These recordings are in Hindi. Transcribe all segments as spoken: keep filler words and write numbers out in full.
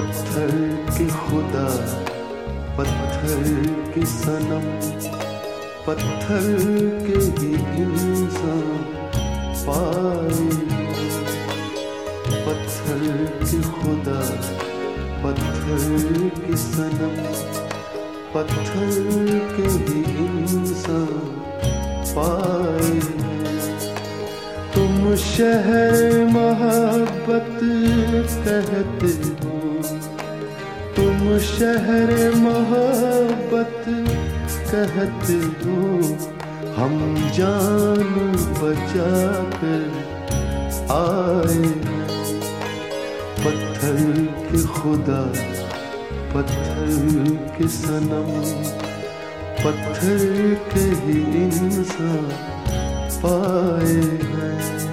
पत्थर के खुदा, पत्थर के सनम, पत्थर के ही इंसान पाए। पत्थर के खुदा, पत्थर के सनम, पत्थर के ही इंसान पाए। तुम शहर मोहब्बत कहते हो, तुम शहर मोहब्बत कहते हो, हम जान बचा कर आए हैं। पत्थर के खुदा, पत्थर के सनम, पत्थर के ही इंसान पाए हैं।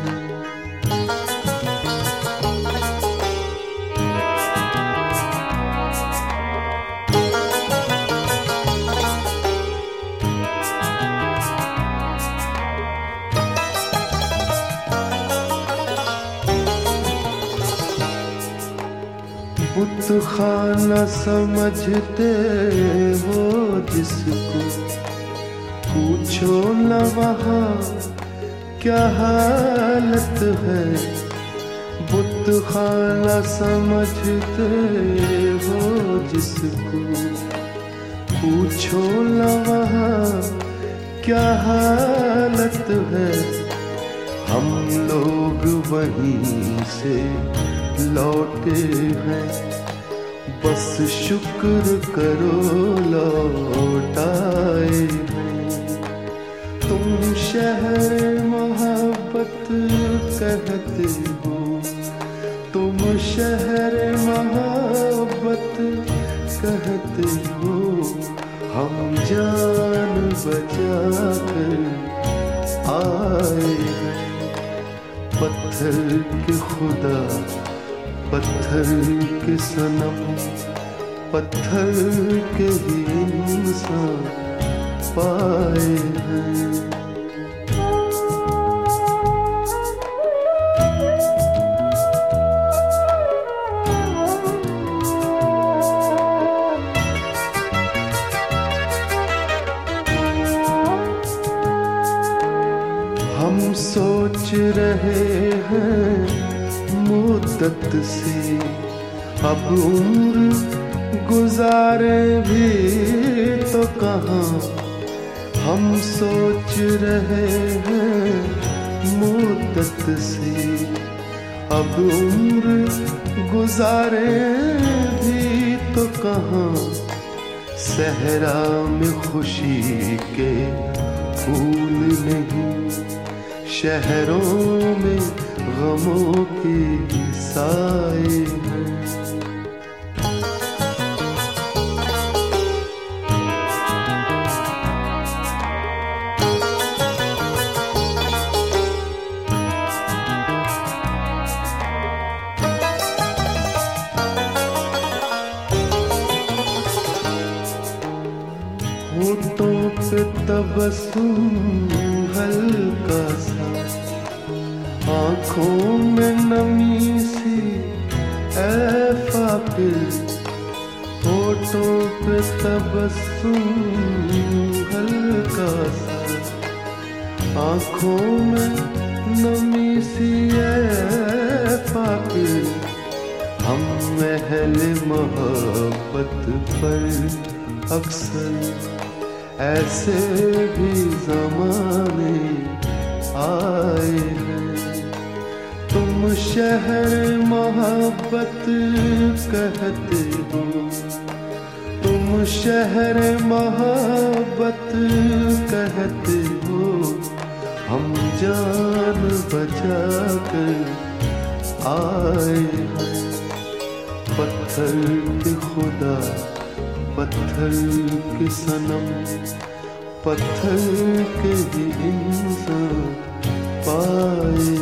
बुत खाना समझते हो जिसको, पूछो न वहाँ क्या हालत है। बुत खाना समझते हो जिसको, पूछो न वहाँ क्या हालत है। हम लोग वहीं से लौटे हैं, बस शुक्र करो लौट आए हैं। तुम शहर मोहब्बत कहते हो, तुम शहर मोहब्बत कहते हो, हम जान बचा कर आए हैं। पत्थर के खुदा, पत्थर के सनम, पत्थर के ही इंसान पाए हैं। हम सोच रहे हैं मुद्दत से, अब उम्र गुजारे भी तो कहाँ। हम सोच रहे हैं मुद्दत से, अब उम्र गुजारे भी तो कहाँ। सहरा में खुशी के फूल नहीं, शहरों में गमों के साए हैं। होठों पे तबस्सुम हल्का सा, आँखों में नमी सी ऐ फाकिर। होठों पे तबस्सुम हल्का सा, आँखों में नमी सी ऐ फाकिर। हम अहले मोहब्बत पर अक्सर ऐसे भी ज़माने आए हैं। तुम शहर मोहब्बत कहते हो, तुम शहर मोहब्बत कहते हो, हम जान बचा कर आए हैं। पत्थर के खुदा, पत्थर के सनम, पत्थर के ही इंसान पाए।